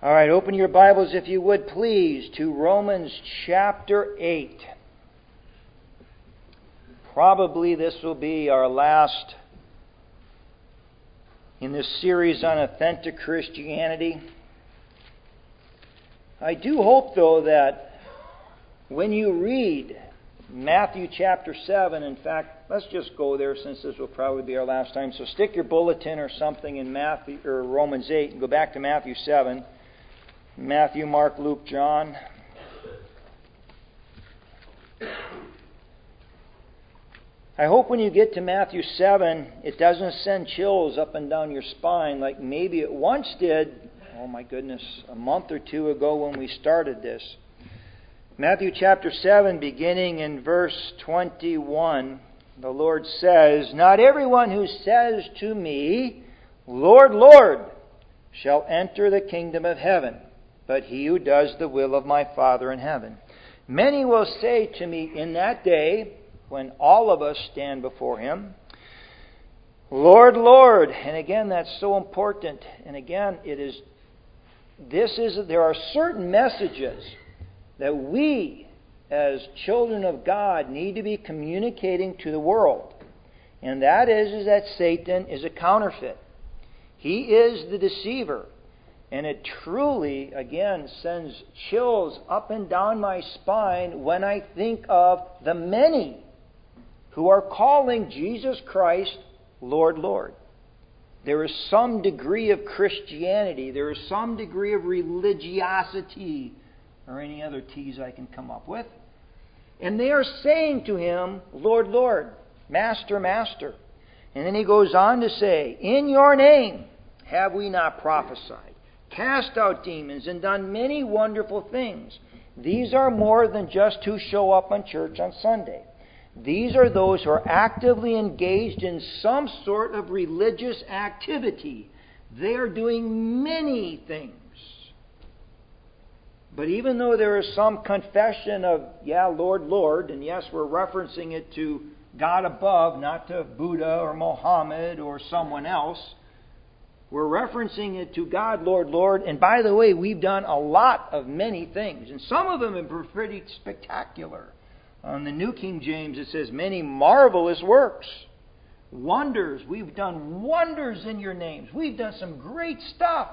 All right, open your Bibles, if you would, please, to Romans chapter 8. Probably this will be our last in this series on authentic Christianity. I do hope, though, that when you read Matthew chapter 7, in fact, let's just go there since this will probably be our last time. So stick your bulletin or something in Matthew or Romans 8 and go back to Matthew 7. Matthew, Mark, Luke, John. I hope when you get to Matthew 7, it doesn't send chills up and down your spine like maybe it once did, oh my goodness, a month or two ago when we started this. Matthew chapter 7, beginning in verse 21, the Lord says, "Not everyone who says to me, 'Lord, Lord,' shall enter the kingdom of heaven, but he who does the will of my Father in heaven. Many will say to me in that day," when all of us stand before Him, "Lord, Lord." And again, that's so important. And again, there are certain messages that we, as children of God, need to be communicating to the world. And that is that Satan is a counterfeit. He is the deceiver. And it truly, again, sends chills up and down my spine when I think of the many who are calling Jesus Christ Lord, Lord. There is some degree of Christianity, there is some degree of religiosity, or any other T's I can come up with. And they are saying to Him, "Lord, Lord, Master, Master." And then He goes on to say, "In your name have we not prophesied, cast out demons, and done many wonderful things?" These are more than just who show up on church on Sunday. These are those who are actively engaged in some sort of religious activity. They are doing many things. But even though there is some confession of, yeah, Lord, Lord, and yes, we're referencing it to God above, not to Buddha or Mohammed or someone else, we're referencing it to God, Lord, Lord. And by the way, we've done a lot of many things. And some of them have been pretty spectacular. On the New King James, it says, "many marvelous works." Wonders. We've done wonders in your names. We've done some great stuff.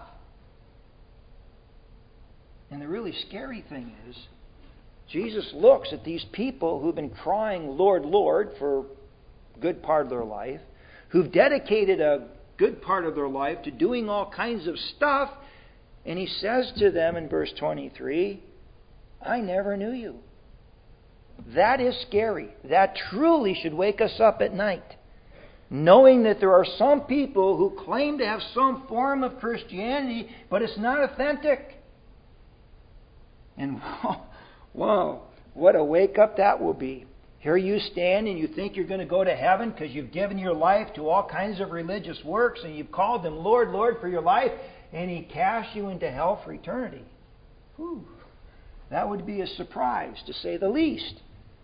And the really scary thing is, Jesus looks at these people who've been crying, "Lord, Lord," for a good part of their life, who've dedicated a good part of their life to doing all kinds of stuff, and He says to them in verse 23, "I never knew you." That is scary. That truly should wake us up at night. Knowing that there are some people who claim to have some form of Christianity, but it's not authentic. And whoa, what a wake-up that will be. Here you stand and you think you're going to go to heaven because you've given your life to all kinds of religious works and you've called Him Lord, Lord for your life, and He casts you into hell for eternity. Whew. That would be a surprise, to say the least.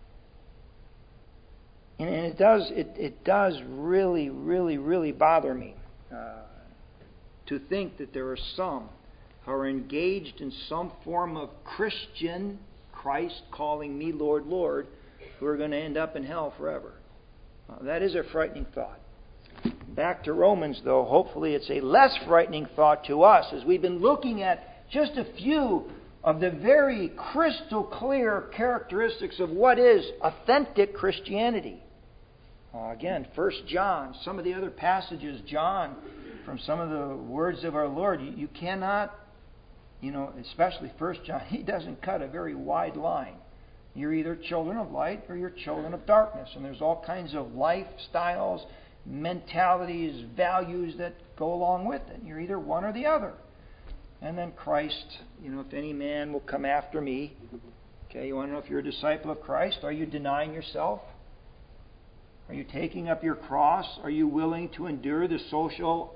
And it does really, really, really bother me to think that there are some who are engaged in some form of Christian, Christ calling me Lord, Lord, who are going to end up in hell forever. That is a frightening thought. Back to Romans, though, hopefully it's a less frightening thought to us as we've been looking at just a few of the very crystal clear characteristics of what is authentic Christianity. Again, 1 John, some of the other passages, John, from some of the words of our Lord, you cannot, especially 1 John, he doesn't cut a very wide line. You're either children of light or you're children of darkness. And there's all kinds of lifestyles, mentalities, values that go along with it. You're either one or the other. And then Christ, if any man will come after me. Okay, you want to know if you're a disciple of Christ? Are you denying yourself? Are you taking up your cross? Are you willing to endure the social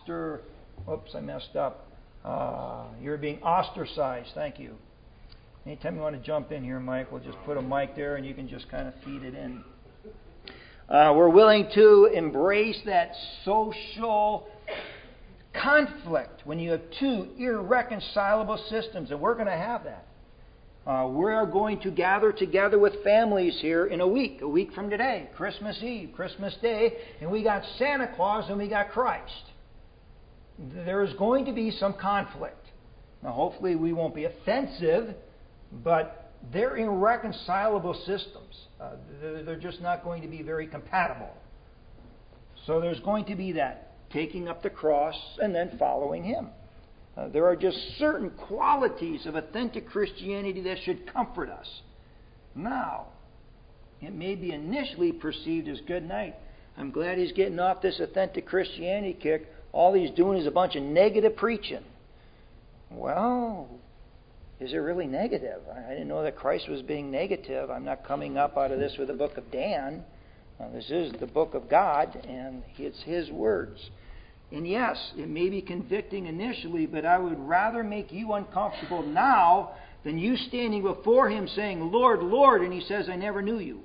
you're being ostracized. Thank you. Anytime you want to jump in here, Mike, we'll just put a mic there and you can just kind of feed it in. We're willing to embrace that social conflict when you have two irreconcilable systems, and we're going to have that. We are going to gather together with families here in a week from today, Christmas Eve, Christmas Day, and we got Santa Claus and we got Christ. There is going to be some conflict. Now, hopefully we won't be offensive, but they're irreconcilable systems. They're just not going to be very compatible. So there's going to be that, taking up the cross and then following Him. There are just certain qualities of authentic Christianity that should comfort us. Now, it may be initially perceived as good night. I'm glad he's getting off this authentic Christianity kick. All he's doing is a bunch of negative preaching. Well, is it really negative? I didn't know that Christ was being negative. I'm not coming up out of this with the book of Dan. This is the book of God, and it's His words. And yes, it may be convicting initially, but I would rather make you uncomfortable now than you standing before Him saying, Lord, Lord, and He says, I never knew you.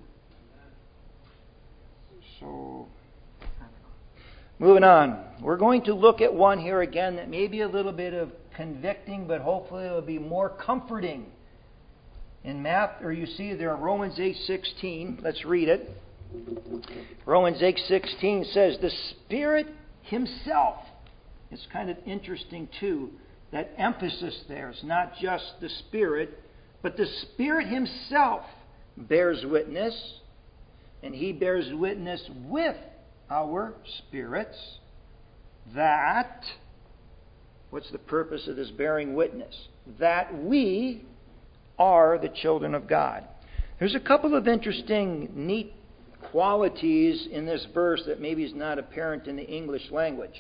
So, moving on. We're going to look at one here again that may be a little bit of convicting, but hopefully it will be more comforting. In you see there in Romans 8:16. Let's read it. Romans 8:16 says, the Spirit Himself. It's kind of interesting too, that emphasis there. It's not just the Spirit, but the Spirit Himself bears witness, and He bears witness with our spirits that, what's the purpose of this bearing witness? That we are the children of God. There's a couple of interesting, neat qualities in this verse that maybe is not apparent in the English language.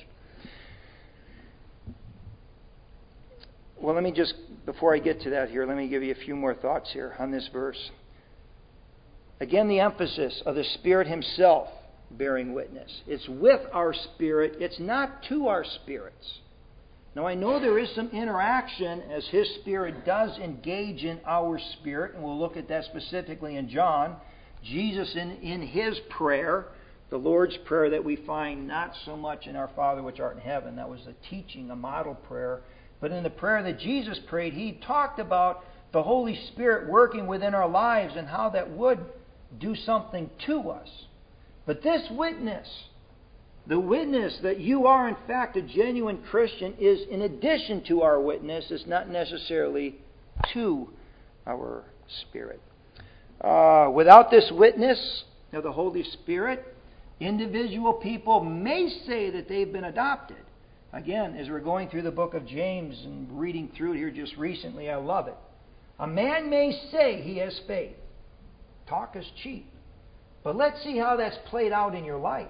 Well, let me just, before I get to that here, let me give you a few more thoughts here on this verse. Again, the emphasis of the Spirit Himself bearing witness. It's with our spirit. It's not to our spirits. Now, I know there is some interaction as His Spirit does engage in our spirit, and we'll look at that specifically in John. Jesus in His prayer, the Lord's Prayer that we find not so much in Our Father which art in heaven. That was a teaching, a model prayer. But in the prayer that Jesus prayed, He talked about the Holy Spirit working within our lives and how that would do something to us. But this witness, the witness that you are in fact a genuine Christian, is in addition to our witness. It's not necessarily to our spirit. Without this witness of the Holy Spirit, individual people may say that they've been adopted. Again, as we're going through the book of James and reading through it here just recently, I love it. A man may say he has faith. Talk is cheap. But let's see how that's played out in your life.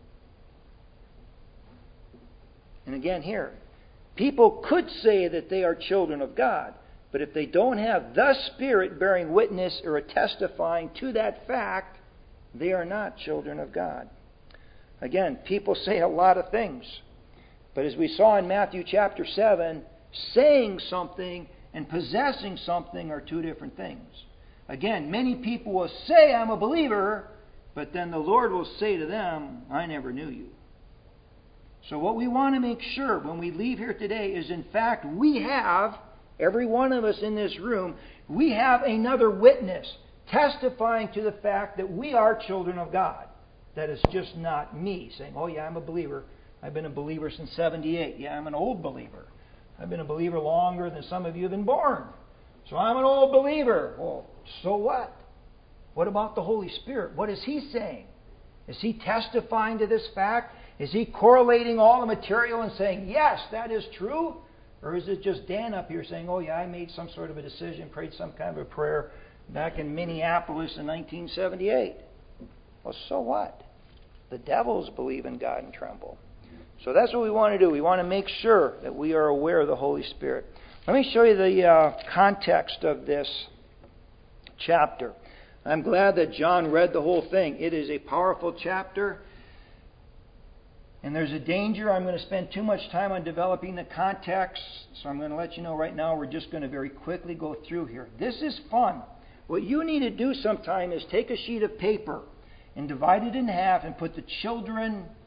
And again here, people could say that they are children of God, but if they don't have the Spirit bearing witness or testifying to that fact, they are not children of God. Again, people say a lot of things. But as we saw in Matthew chapter 7, saying something and possessing something are two different things. Again, many people will say, I'm a believer, but then the Lord will say to them, I never knew you. So what we want to make sure when we leave here today is, in fact, we have, every one of us in this room, we have another witness testifying to the fact that we are children of God. That is just not me saying, oh yeah, I'm a believer. I've been a believer since 78. Yeah, I'm an old believer. I've been a believer longer than some of you have been born. So I'm an old believer. Well, so what? What about the Holy Spirit? What is He saying? Is He testifying to this fact? Is He correlating all the material and saying, yes, that is true? Or is it just Dan up here saying, oh yeah, I made some sort of a decision, prayed some kind of a prayer back in Minneapolis in 1978. Well, so what? The devils believe in God and tremble. So that's what we want to do. We want to make sure that we are aware of the Holy Spirit. Let me show you the context of this chapter. I'm glad that John read the whole thing. It is a powerful chapter. And there's a danger I'm going to spend too much time on developing the context. So I'm going to let you know right now we're just going to very quickly go through here. This is fun. What you need to do sometime is take a sheet of paper and divide it in half and put the children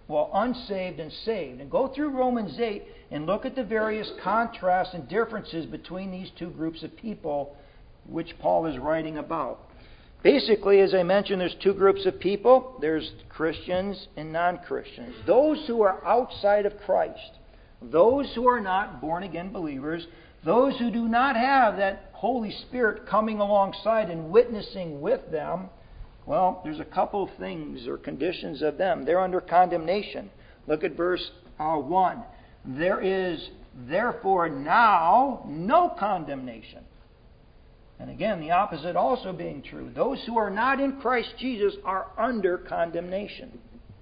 unsaved and saved. And go through Romans 8 and look at the various contrasts and differences between these two groups of people which Paul is writing about. Basically, as I mentioned, there's two groups of people. There's Christians and non-Christians. Those who are outside of Christ. Those who are not born-again believers. Those who do not have that Holy Spirit coming alongside and witnessing with them. Well, there's a couple of things or conditions of them. They're under condemnation. Look at verse 1. There is therefore now no condemnation. And again, the opposite also being true. Those who are not in Christ Jesus are under condemnation.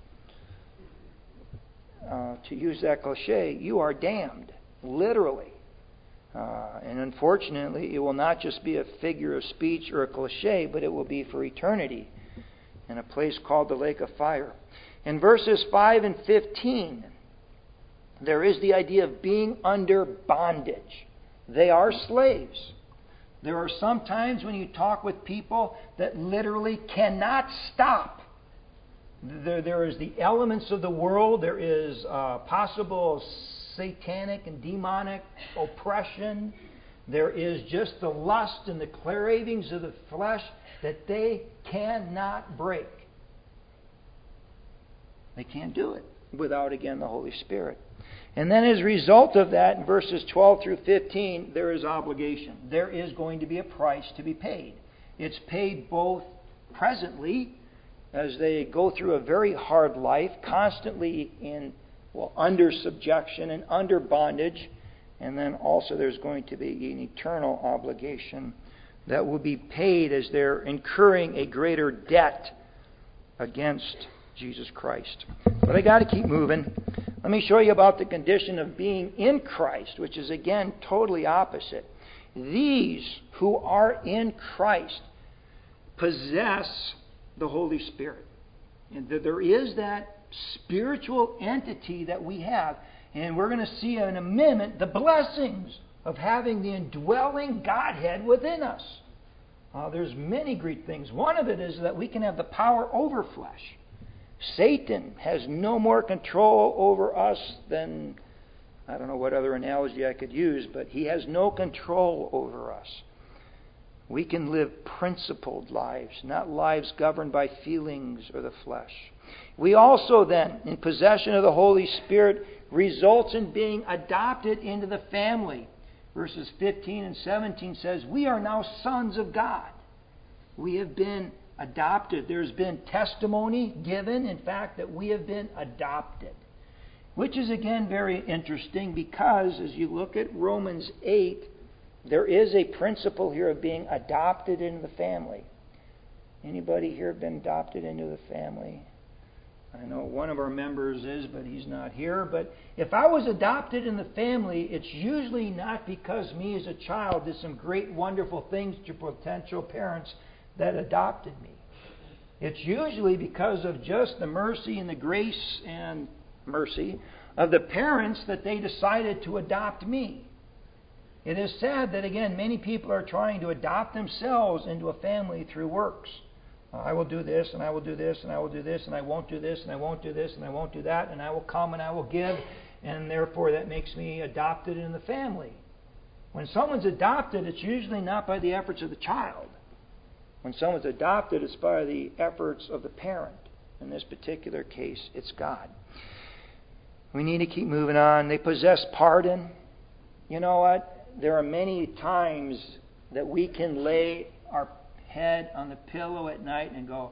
To use that cliche, you are damned, literally. And unfortunately, it will not just be a figure of speech or a cliche, but it will be for eternity in a place called the lake of fire. In verses 5 and 15, there is the idea of being under bondage. They are slaves. There are some times when you talk with people that literally cannot stop. There is the elements of the world. There is possible satanic and demonic oppression. There is just the lust and the cravings of the flesh that they cannot break. They can't do it without, again, the Holy Spirit. And then as a result of that, in verses 12 through 15, there is obligation. There is going to be a price to be paid. It's paid both presently, as they go through a very hard life, constantly under subjection and under bondage. And then also there's going to be an eternal obligation that will be paid as they're incurring a greater debt against Jesus Christ. But I got to keep moving. Let me show you about the condition of being in Christ, which is again totally opposite. These who are in Christ possess the Holy Spirit. And there is that spiritual entity that we have. And we're going to see in a minute the blessings of having the indwelling Godhead within us. There's many great things. One of it is that we can have the power over flesh. Satan has no more control over us than, I don't know what other analogy I could use, but he has no control over us. We can live principled lives, not lives governed by feelings or the flesh. We also then, in possession of the Holy Spirit, results in being adopted into the family. Verses 15 and 17 says, we are now sons of God. We have been adopted. There's been testimony given, in fact, that we have been adopted. Which is again very interesting because as you look at Romans 8, there is a principle here of being adopted into the family. Anybody here been adopted into the family? I know one of our members is, but he's not here. But if I was adopted in the family, it's usually not because me as a child did some great, wonderful things to potential parents that adopted me. It's usually because of just the mercy and the grace and mercy of the parents that they decided to adopt me. It is sad that, again, many people are trying to adopt themselves into a family through works. I will do this, and I will do this, and I will do this, and I won't do this, and I won't do this, and I won't do that, and I will come and I will give, and therefore that makes me adopted in the family. When someone's adopted, it's usually not by the efforts of the child. When someone's adopted, it's by the efforts of the parent. In this particular case, it's God. We need to keep moving on. They possess pardon. You know what? There are many times that we can lay our head on the pillow at night and go,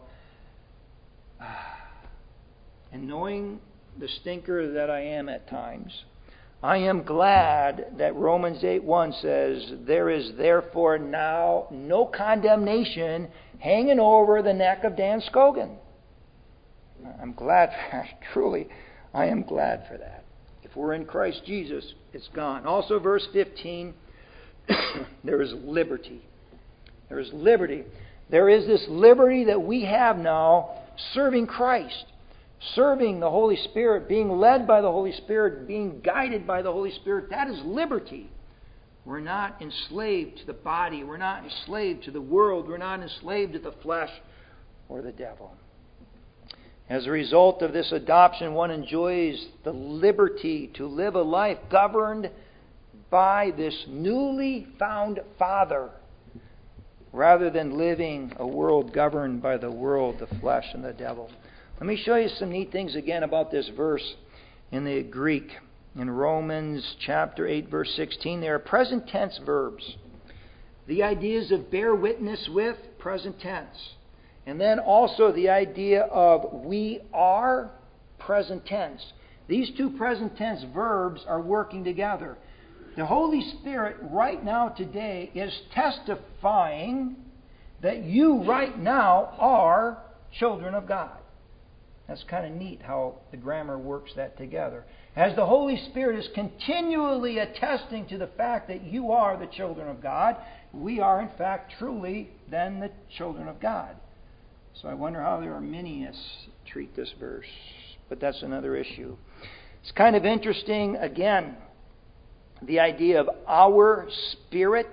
and knowing the stinker that I am at times, I am glad that Romans 8:1 says, there is therefore now no condemnation hanging over the neck of Dan Scogan. I'm glad for that. Truly, I am glad for that. If we're in Christ Jesus, it's gone. Also, verse 15, there is liberty. There is liberty. There is this liberty that we have now serving Christ, serving the Holy Spirit, being led by the Holy Spirit, being guided by the Holy Spirit. That is liberty. We're not enslaved to the body. We're not enslaved to the world. We're not enslaved to the flesh or the devil. As a result of this adoption, one enjoys the liberty to live a life governed by this newly found Father, rather than living a world governed by the world, the flesh, and the devil. Let me show you some neat things again about this verse in the Greek. In Romans chapter 8, verse 16, there are present tense verbs. The ideas of bear witness with, present tense. And then also the idea of we are, present tense. These two present tense verbs are working together. The Holy Spirit right now today is testifying that you right now are children of God. That's kind of neat how the grammar works that together. As the Holy Spirit is continually attesting to the fact that you are the children of God, we are in fact truly then the children of God. So I wonder how the Arminians treat this verse. But that's another issue. It's kind of interesting, again, the idea of our spirit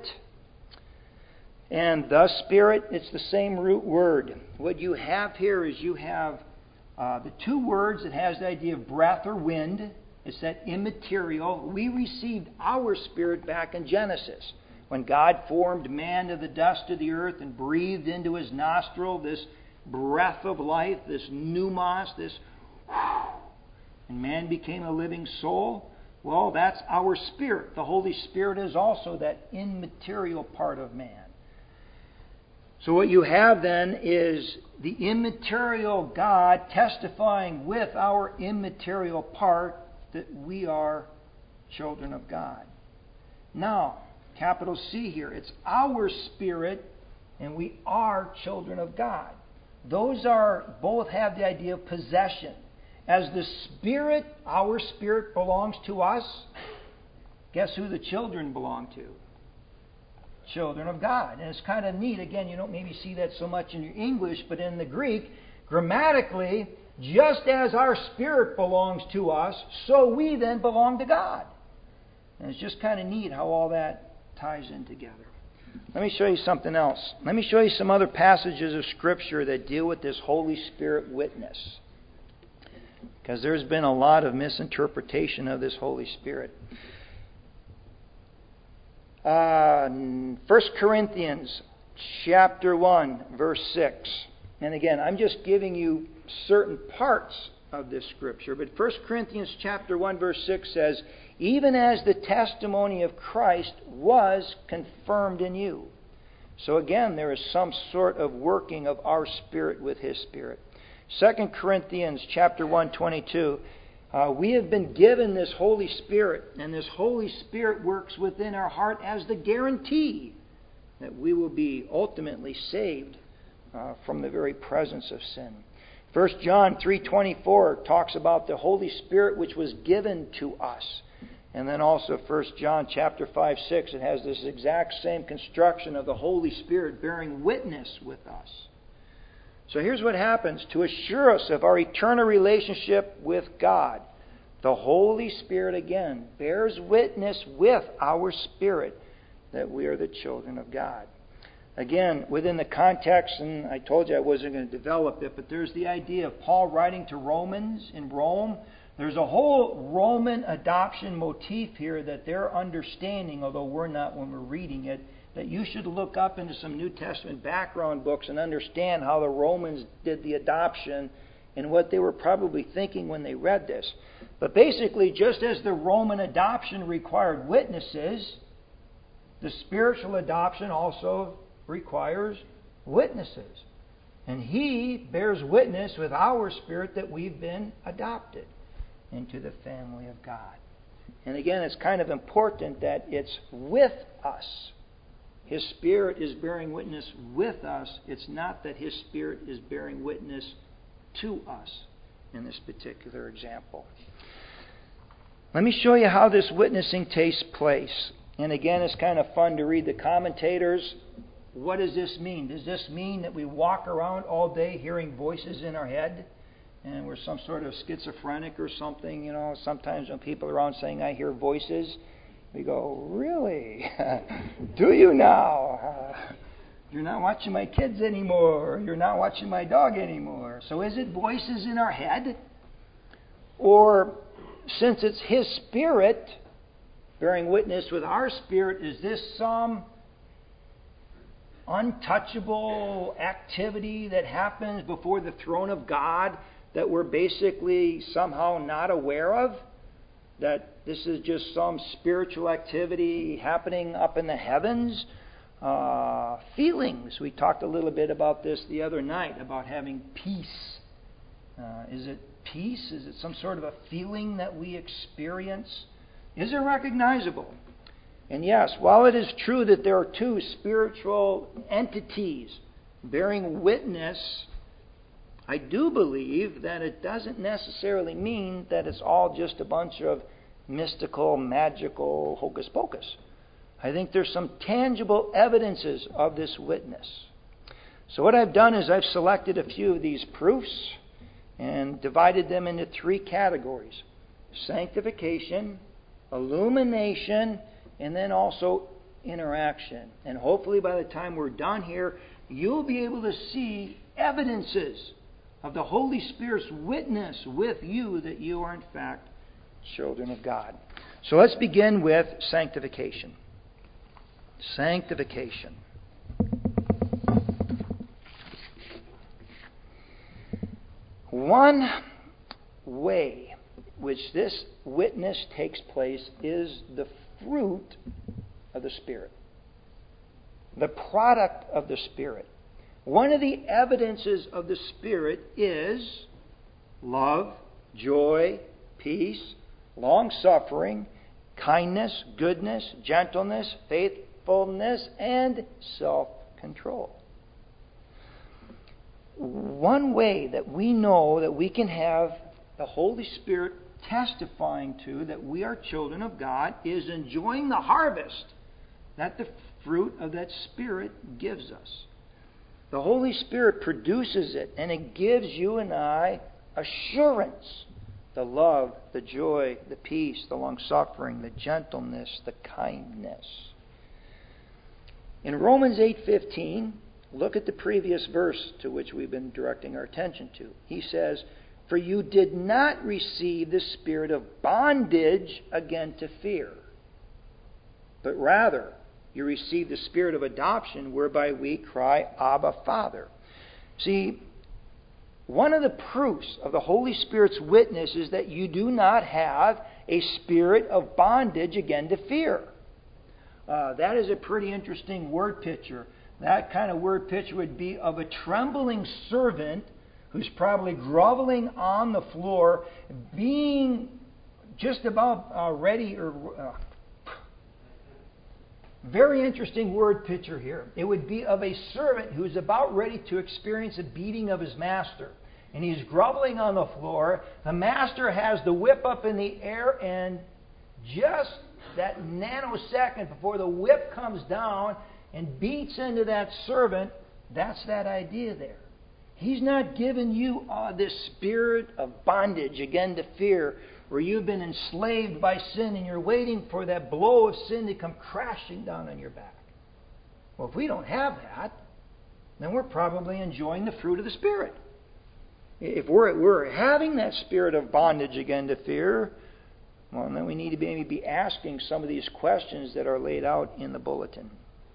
and the Spirit. It's the same root word. What you have here is you have the two words that has the idea of breath or wind. It's that immaterial. We received our spirit back in Genesis. When God formed man of the dust of the earth and breathed into his nostril this breath of life, this pneumos, this and man became a living soul. Well, that's our spirit. The Holy Spirit is also that immaterial part of man. So what you have then is the immaterial God testifying with our immaterial part that we are children of God. Now, capital C here, it's our spirit and we are children of God. Those are both have the idea of possession. As the Spirit, our spirit belongs to us, guess who the children belong to? Children of God. And it's kind of neat. Again, you don't maybe see that so much in your English, but in the Greek, grammatically, just as our spirit belongs to us, so we then belong to God. And it's just kind of neat how all that ties in together. Let me show you something else. Let me show you some other passages of Scripture that deal with this Holy Spirit witness. Because there's been a lot of misinterpretation of this Holy Spirit. 1 Corinthians chapter 1, verse 6. And again, I'm just giving you certain parts of this Scripture. But 1 Corinthians chapter 1, verse 6 says, even as the testimony of Christ was confirmed in you. So again, there is some sort of working of our spirit with His Spirit. 2 Corinthians chapter 1, 22. We have been given this Holy Spirit, and this Holy Spirit works within our heart as the guarantee that we will be ultimately saved from the very presence of sin. 1 John 3:24 talks about the Holy Spirit which was given to us. And then also 1 John chapter 5, 6, it has this exact same construction of the Holy Spirit bearing witness with us. So here's what happens. To assure us of our eternal relationship with God, the Holy Spirit again bears witness with our spirit that we are the children of God. Again, within the context, and I told you I wasn't going to develop it, but there's the idea of Paul writing to Romans in Rome. There's a whole Roman adoption motif here that they're understanding, although we're not when we're reading it, that you should look up into some New Testament background books and understand how the Romans did the adoption and what they were probably thinking when they read this. But basically, just as the Roman adoption required witnesses, the spiritual adoption also requires witnesses. And He bears witness with our spirit that we've been adopted into the family of God. And again, it's kind of important that it's with us. His Spirit is bearing witness with us. It's not that His Spirit is bearing witness to us in this particular example. Let me show you how this witnessing takes place. And again, it's kind of fun to read the commentators. What does this mean? Does this mean that we walk around all day hearing voices in our head? And we're some sort of schizophrenic or something, you know. Sometimes when people are around saying, I hear voices, we go, really? Do you now? You're not watching my kids anymore. You're not watching my dog anymore. somewhere. So is it voices in our head? Or since it's His Spirit bearing witness with our spirit, is this some untouchable activity that happens before the throne of God that we're basically somehow not aware of? That this is just some spiritual activity happening up in the heavens? Feelings. We talked a little bit about this the other night, about having peace. Is it peace? Is it some sort of a feeling that we experience? Is it recognizable? And yes, while it is true that there are two spiritual entities bearing witness, I do believe that it doesn't necessarily mean that it's all just a bunch of mystical, magical hocus pocus. I think there's some tangible evidences of this witness. So what I've done is I've selected a few of these proofs and divided them into three categories: sanctification, illumination, and then also interaction. And hopefully by the time we're done here, you'll be able to see evidences of the Holy Spirit's witness with you that you are in fact children of God. So let's begin with sanctification. Sanctification. One way which this witness takes place is the fruit of the Spirit, the product of the Spirit. One of the evidences of the Spirit is love, joy, peace, long-suffering, kindness, goodness, gentleness, faithfulness, and self-control. One way that we know that we can have the Holy Spirit testifying to that we are children of God is enjoying the harvest that the fruit of that Spirit gives us. The Holy Spirit produces it, and it gives you and I assurance. The love, the joy, the peace, the long-suffering, the gentleness, the kindness. In Romans 8:15, look at the previous verse to which we've been directing our attention to. He says, "For you did not receive the spirit of bondage again to fear, but rather you received the spirit of adoption, whereby we cry, Abba, Father." See, one of the proofs of the Holy Spirit's witness is that you do not have a spirit of bondage again to fear. That is a pretty interesting word picture. That kind of word picture would be of a trembling servant who's probably groveling on the floor, being just about ready, or very interesting word picture here. It would be of a servant who's about ready to experience a beating of his master. And he's groveling on the floor. The master has the whip up in the air, and just that nanosecond before the whip comes down and beats into that servant, that's that idea there. He's not giving you this spirit of bondage again to fear, where you've been enslaved by sin and you're waiting for that blow of sin to come crashing down on your back. Well, if we don't have that, then we're probably enjoying the fruit of the Spirit. If we're having that spirit of bondage again to fear, well, then we need to maybe be asking some of these questions that are laid out in the bulletin.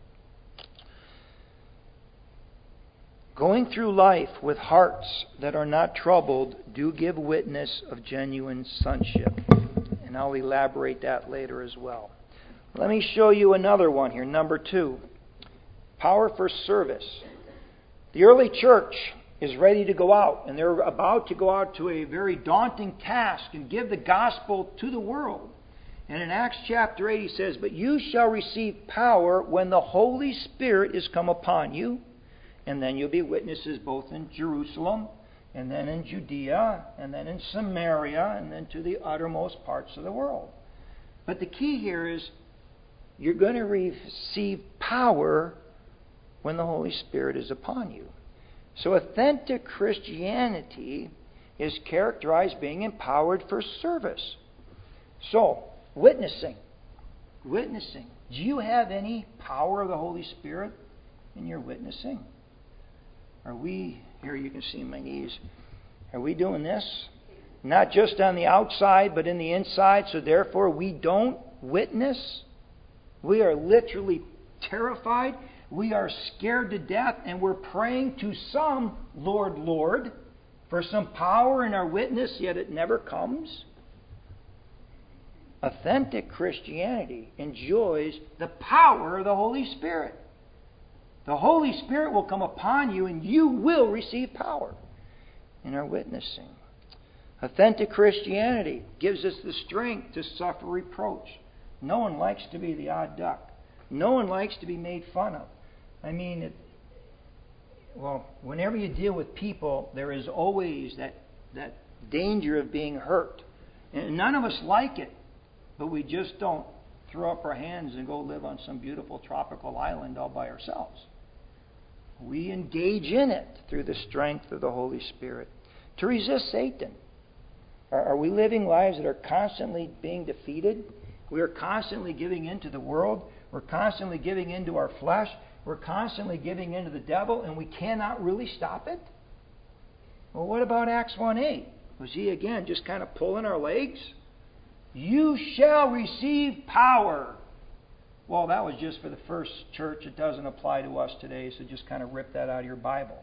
Going through life with hearts that are not troubled do give witness of genuine sonship. And I'll elaborate that later as well. Let me show you another one here. Number 2, power for service. The early church is ready to go out, and they're about to go out to a very daunting task and give the gospel to the world. And in Acts chapter 8 he says, "But you shall receive power when the Holy Spirit is come upon you, and then you'll be witnesses both in Jerusalem, and then in Judea, and then in Samaria, and then to the uttermost parts of the world." But the key here is you're going to receive power when the Holy Spirit is upon you. So authentic Christianity is characterized being empowered for service. So, witnessing. Witnessing. Do you have any power of the Holy Spirit in your witnessing? Are we, here you can see my knees, are we doing this? Not just on the outside, but in the inside, so therefore we don't witness? We are literally terrified. We are scared to death, and we're praying to some Lord, Lord, for some power in our witness, yet it never comes. Authentic Christianity enjoys the power of the Holy Spirit. The Holy Spirit will come upon you, and you will receive power in our witnessing. Authentic Christianity gives us the strength to suffer reproach. No one likes to be the odd duck. No one likes to be made fun of. I mean, whenever you deal with people, there is always that danger of being hurt. And none of us like it, but we just don't throw up our hands and go live on some beautiful tropical island all by ourselves. We engage in it through the strength of the Holy Spirit to resist Satan. Are we living lives that are constantly being defeated? We are constantly giving in to the world. We're constantly giving in to our flesh. We're constantly giving in to the devil, and we cannot really stop it? Well, what about Acts 1:8? Was he, again, just kind of pulling our legs? You shall receive power. Well, that was just for the first church. It doesn't apply to us today, so just kind of rip that out of your Bible.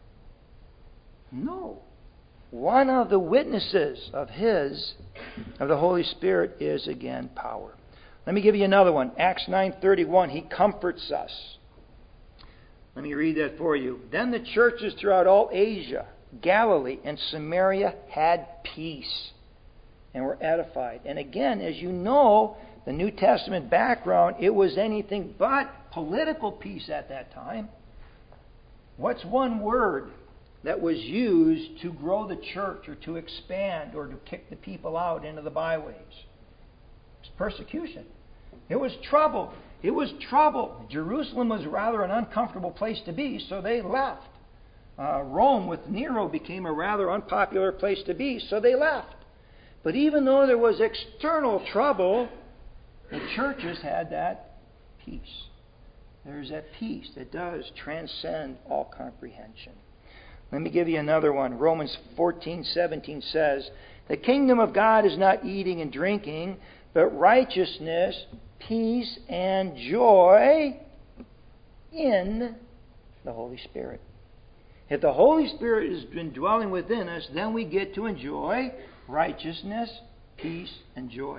No. One of the witnesses of the Holy Spirit is, again, power. Let me give you another one. Acts 9:31, he comforts us. Let me read that for you. Then the churches throughout all Asia, Galilee, and Samaria had peace and were edified. And again, as you know, the New Testament background, it was anything but political peace at that time. What's one word that was used to grow the church or to expand or to kick the people out into the byways? It was persecution. It was trouble. It was trouble. Jerusalem was rather an uncomfortable place to be, so they left. Rome with Nero became a rather unpopular place to be, so they left. But even though there was external trouble, the churches had that peace. There's that peace that does transcend all comprehension. Let me give you another one. Romans 14:17 says, the kingdom of God is not eating and drinking, but righteousness, peace, and joy in the Holy Spirit. If the Holy Spirit has been dwelling within us, then we get to enjoy righteousness, peace, and joy.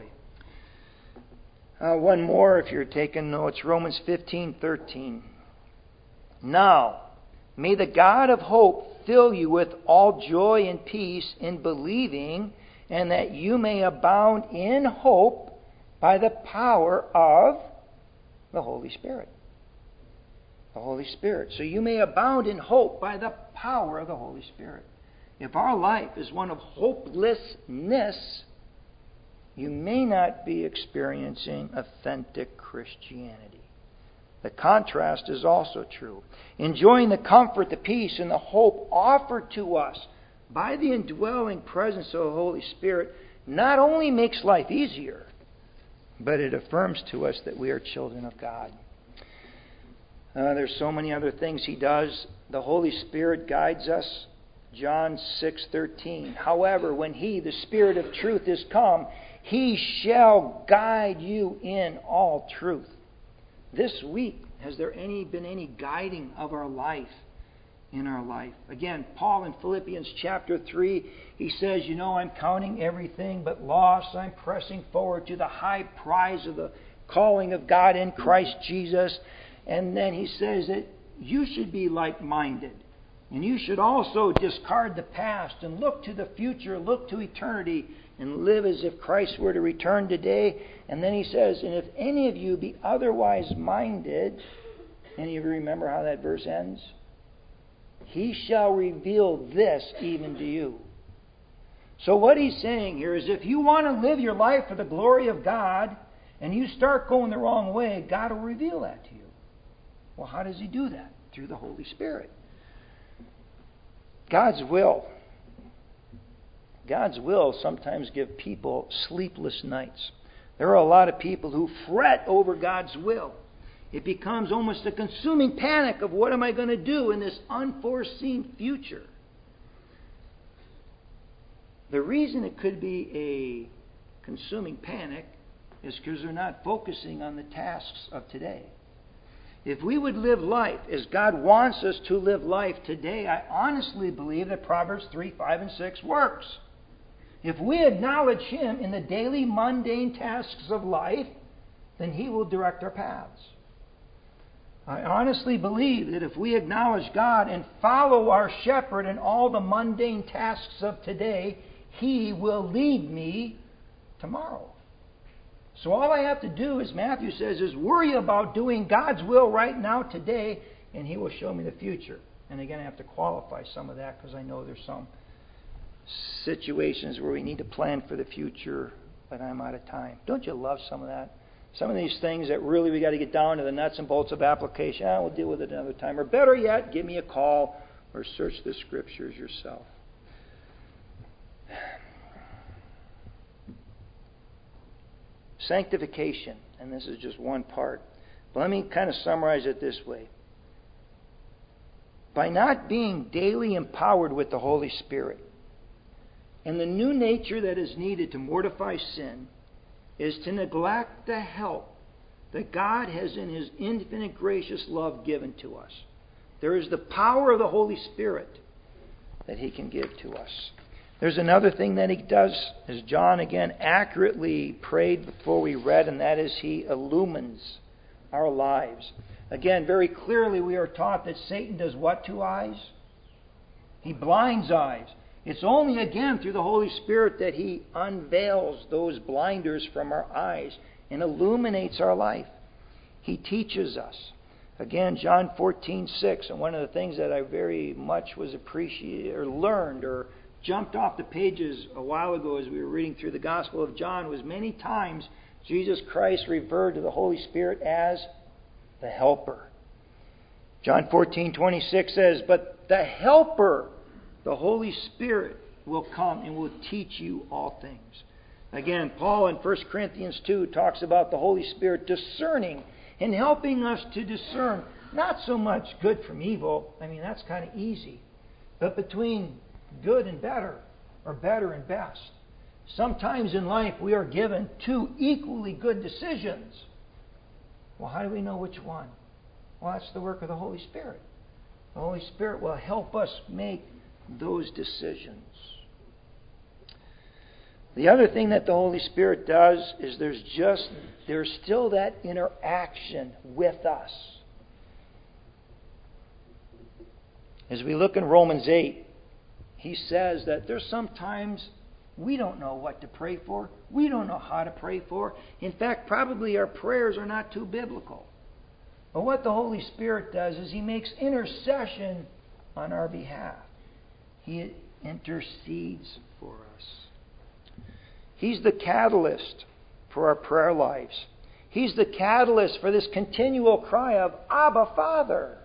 One more if you're taking notes. Romans 15:13. Now, may the God of hope fill you with all joy and peace in believing, and that you may abound in hope by the power of the Holy Spirit. The Holy Spirit. So you may abound in hope by the power of the Holy Spirit. If our life is one of hopelessness, you may not be experiencing authentic Christianity. The contrast is also true. Enjoying the comfort, the peace, and the hope offered to us by the indwelling presence of the Holy Spirit not only makes life easier, but it affirms to us that we are children of God. There's so many other things He does. The Holy Spirit guides us. John 6:13. However, when He, the Spirit of truth, is come, He shall guide you in all truth. This week, has there been any guiding of our life in our life? Again, Paul in Philippians chapter 3, he says, I'm counting everything but loss. I'm pressing forward to the high prize of the calling of God in Christ Jesus. And then he says that you should be like-minded. And you should also discard the past and look to the future, look to eternity, and live as if Christ were to return today. And then he says, and if any of you be otherwise minded, any of you remember how that verse ends? He shall reveal this even to you. So what he's saying here is if you want to live your life for the glory of God and you start going the wrong way, God will reveal that to you. Well, how does He do that? Through the Holy Spirit. God's will sometimes give people sleepless nights. There are a lot of people who fret over God's will. It becomes almost a consuming panic of what am I going to do in this unforeseen future. The reason it could be a consuming panic is because they're not focusing on the tasks of today. If we would live life as God wants us to live life today, I honestly believe that Proverbs 3, 5, and 6 works. If we acknowledge Him in the daily mundane tasks of life, then He will direct our paths. I honestly believe that if we acknowledge God and follow our shepherd in all the mundane tasks of today, He will lead me tomorrow. So all I have to do, as Matthew says, is worry about doing God's will right now today, and He will show me the future. And again, I have to qualify some of that because I know there's some situations where we need to plan for the future, but I'm out of time. Don't you love some of that? Some of these things that really we got to get down to the nuts and bolts of application. We'll deal with it another time. Or better yet, give me a call or search the Scriptures yourself. Sanctification, and this is just one part. But let me kind of summarize it this way. By not being daily empowered with the Holy Spirit, and the new nature that is needed to mortify sin is to neglect the help that God has in His infinite gracious love given to us. There is the power of the Holy Spirit that He can give to us. There's another thing that He does, as John again accurately prayed before we read, and that is He illumines our lives. Again, very clearly we are taught that Satan does what to eyes? He blinds eyes. It's only again through the Holy Spirit that He unveils those blinders from our eyes and illuminates our life. He teaches us. Again, John 14:6, and one of the things that I very much was appreciated or learned or jumped off the pages a while ago as we were reading through the Gospel of John was many times Jesus Christ referred to the Holy Spirit as the Helper. John 14:26 says, "But the Helper, the Holy Spirit, will come and will teach you all things." Again, Paul in 1 Corinthians 2 talks about the Holy Spirit discerning and helping us to discern not so much good from evil. I mean, that's kind of easy. But between good and better, or better and best. Sometimes in life we are given two equally good decisions. Well, how do we know which one? Well, that's the work of the Holy Spirit. The Holy Spirit will help us make those decisions. The other thing that the Holy Spirit does is there's still that interaction with us. As we look in Romans 8, he says that there's sometimes we don't know what to pray for. We don't know how to pray for. In fact, probably our prayers are not too biblical. But what the Holy Spirit does is He makes intercession on our behalf. He intercedes for us. He's the catalyst for our prayer lives. He's the catalyst for this continual cry of, Abba, Father.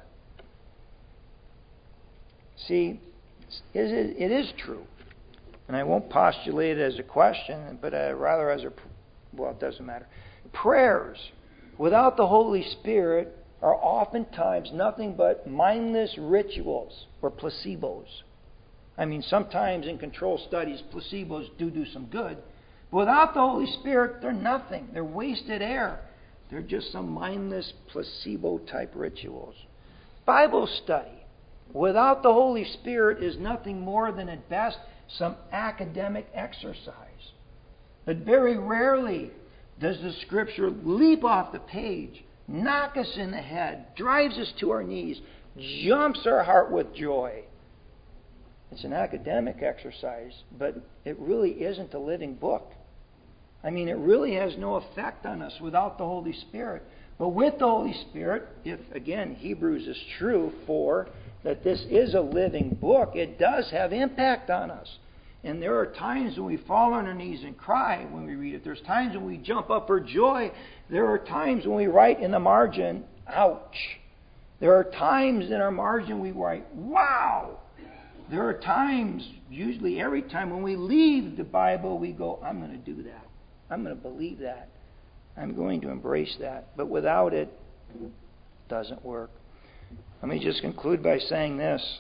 See, it is true. And I won't postulate it as a question, but rather as it doesn't matter. Prayers without the Holy Spirit are oftentimes nothing but mindless rituals or placebos. I mean, sometimes in control studies, placebos do some good. But without the Holy Spirit, they're nothing. They're wasted air. They're just some mindless placebo-type rituals. Bible study without the Holy Spirit is nothing more than, at best, some academic exercise. But very rarely does the Scripture leap off the page, knock us in the head, drives us to our knees, jumps our heart with joy. It's an academic exercise, but it really isn't a living book. I mean, it really has no effect on us without the Holy Spirit. But with the Holy Spirit, if, again, Hebrews is true for that this is a living book, it does have impact on us. And there are times when we fall on our knees and cry when we read it. There's times when we jump up for joy. There are times when we write in the margin, ouch. There are times in our margin we write, wow. There are times, usually every time, when we leave the Bible, we go, I'm going to do that. I'm going to believe that. I'm going to embrace that. But without it, Doesn't work. Let me just conclude by saying this.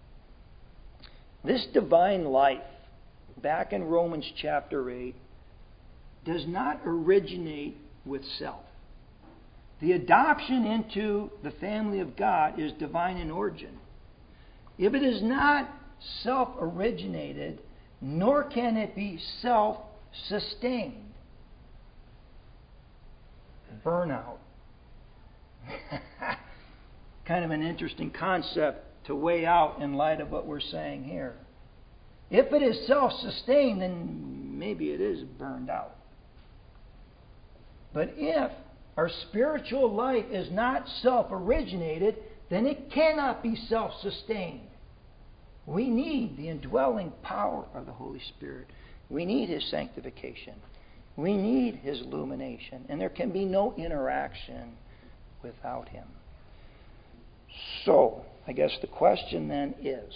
This divine life, back in Romans chapter 8, does not originate with self. The adoption into the family of God is divine in origin. If it is not self-originated, nor can it be self-sustained. Burnout. Kind of an interesting concept to weigh out in light of what we're saying here. If it is self-sustained, then maybe it is burned out. But if our spiritual life is not self-originated, then it cannot be self-sustained. We need the indwelling power of the Holy Spirit. We need His sanctification. We need His illumination. And there can be no interaction without Him. So, I guess the question then is,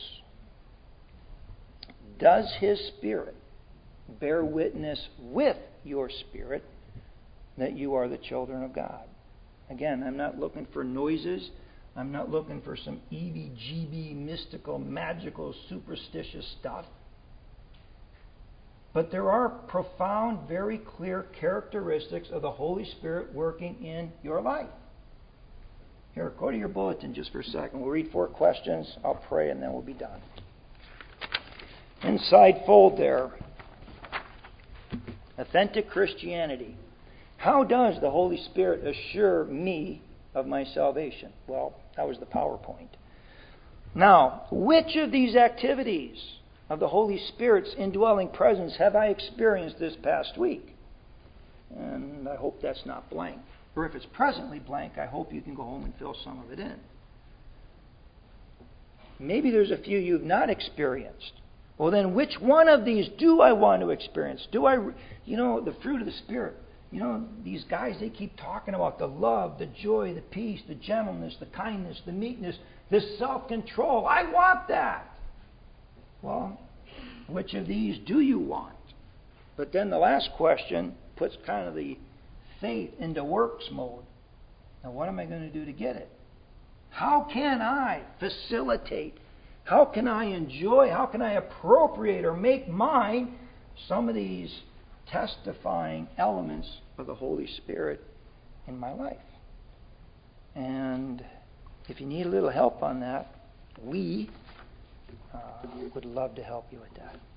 does His Spirit bear witness with your spirit that you are the children of God? Again, I'm not looking for noises. I'm not looking for some EBGB, mystical, magical, superstitious stuff. But there are profound, very clear characteristics of the Holy Spirit working in your life. Here, go to your bulletin just for a second. We'll read 4 questions. I'll pray and then we'll be done. Inside fold there. Authentic Christianity. How does the Holy Spirit assure me of my salvation? Well, that was the PowerPoint. Now, which of these activities of the Holy Spirit's indwelling presence have I experienced this past week? And I hope that's not blank. Or if it's presently blank, I hope you can go home and fill some of it in. Maybe there's a few you've not experienced. Well, then which one of these do I want to experience? The fruit of the Spirit. These guys, they keep talking about the love, the joy, the peace, the gentleness, the kindness, the meekness, the self-control. I want that. Well, which of these do you want? But then the last question puts kind of the faith into works mode. Now, what am I going to do to get it? How can I facilitate? How can I enjoy? How can I appropriate or make mine some of these testifying elements of the Holy Spirit in my life? And if you need a little help on that, we would love to help you with that.